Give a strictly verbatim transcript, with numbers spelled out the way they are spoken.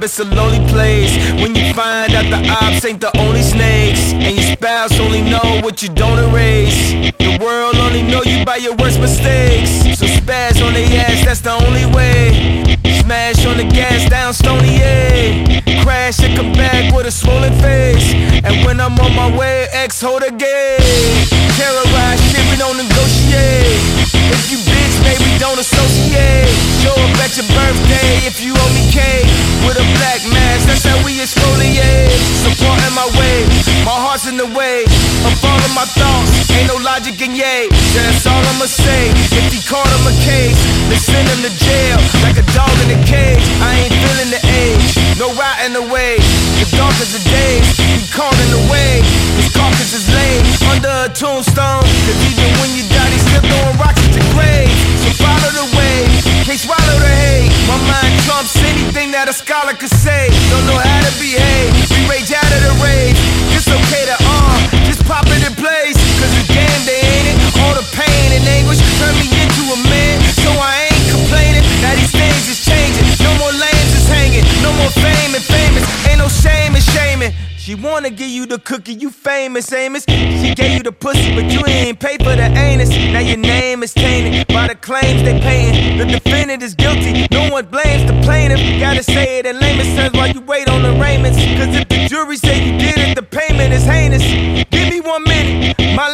it's a lonely place when you find out the ops ain't the only snakes, and your spouse only know what you don't erase. The world only know you by your worst mistakes, so spaz on their ass, that's the only way. Smash on the gas down Stony A, crash and come back with a swollen face. And when I'm on my way, X hold a gate. Terrorize shit, we don't negotiate. If you bitch, baby, don't associate. Show up at your birthday if you owe me cake. With a black mask, that's how we exfoliate. Supporting my way, my heart's in the way of all of my thoughts, ain't no logic in yay. That's all I'ma say. If he caught him a case, they send him to jail like a dog in a cage. I ain't feeling the age, no rotting away. The darkest of days, he calling away. His carcass is laid under a tombstone, cause even when you die, they still throwing rocks at your grave. So follow the way, can't swallow the hate. My mind trumps anything that a scholar could say. Don't know how to behave, we rage out of the rage. It's okay to arm, just pop it in place, cause it's damn they ain't it. All the pain and anguish turn me into a man, so I ain't complaining. Now these things is changing, no more lanes is hanging, no more fame and famous, ain't no shame in shaming. She wanna give you the cookie, you famous, Amos. She gave you the pussy, but you ain't pay for the anus. Now your name is tainted by the claims they payin'. The defendant is guilty, no one blames the plaintiff. Gotta say it in layman's terms while you wait on arraignments, cause if the jury say you did it, the payment is heinous. Give me one minute, my